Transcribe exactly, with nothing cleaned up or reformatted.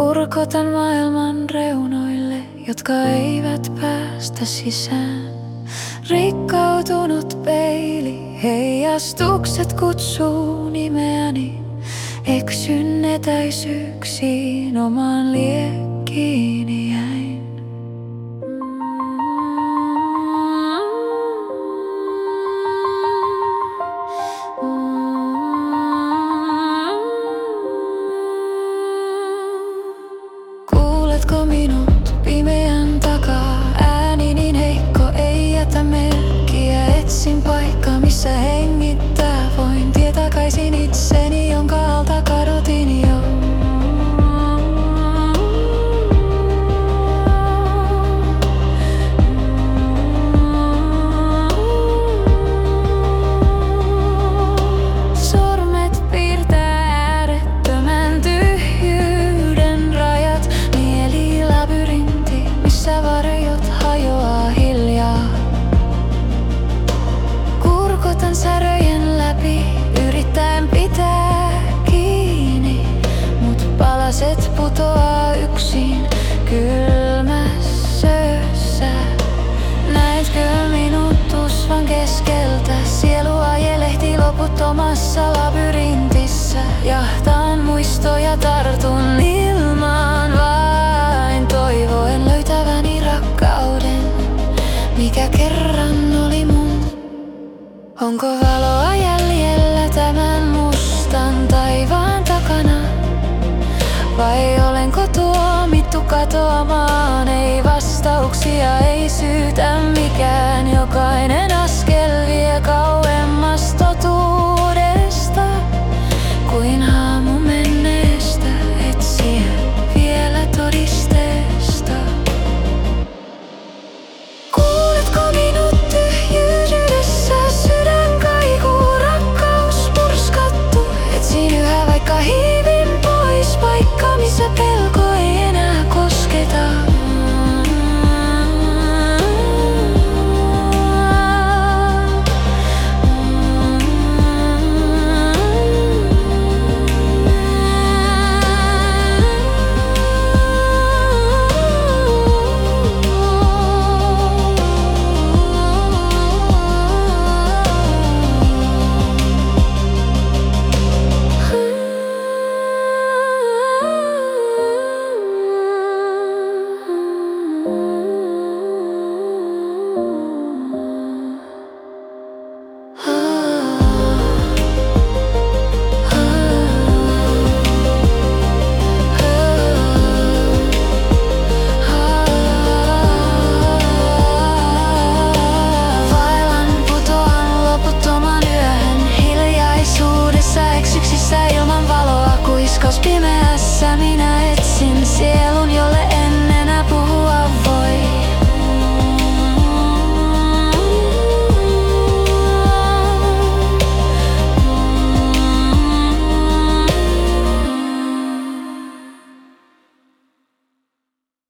Kurkotan maailman reunoille, jotka eivät päästä sisään. Rikkautunut peili, heijastukset kutsuu nimeäni. Eksyn etäisyyksiin, omaan liekkiini jäin. Kuuletko minut pimeän takaa? Ääni niin heikko, ei jätä merkkiä. Etsin paikkaa, missä hengittää. Voin tietää takaisin itseni, jonka alta kadotin jo. Sormet piirtää äärettömän tyhjyyden rajat. Mieli labyrintti, missä varjot hajoaa hiljaa. Kurkotan säröjen läpi, yrittäen pitää kiinni, mut palaset putoaa yksin kylmässä öössä. Näetkö minut tusvan keskeltä? Sielu ajelehti loputtomassa labyrintissä. Jahtaan muistoja, tartun ilmaan vain, toivoen löytäväni rakkauden, mikä kerran oli mun. Onko valoa jäljellä tämän mustan taivaan takana? Vai olenko tuomittu katoamaan? Ei vastauksia, ei syytä mikään. Jokainen askel vie kauemmas totuudesta, kuin haamu menneestä etsiä vielä todisteesta. Kuuletko minut tyhjyydessä? Sydän kaikuu, rakkaus murskattu. Etsin yhä, vaikka hiivin pois, paikka missä pelko ei enää kosketa. Ilman valoa kuiskaus pimeässä, minä etsin siellä.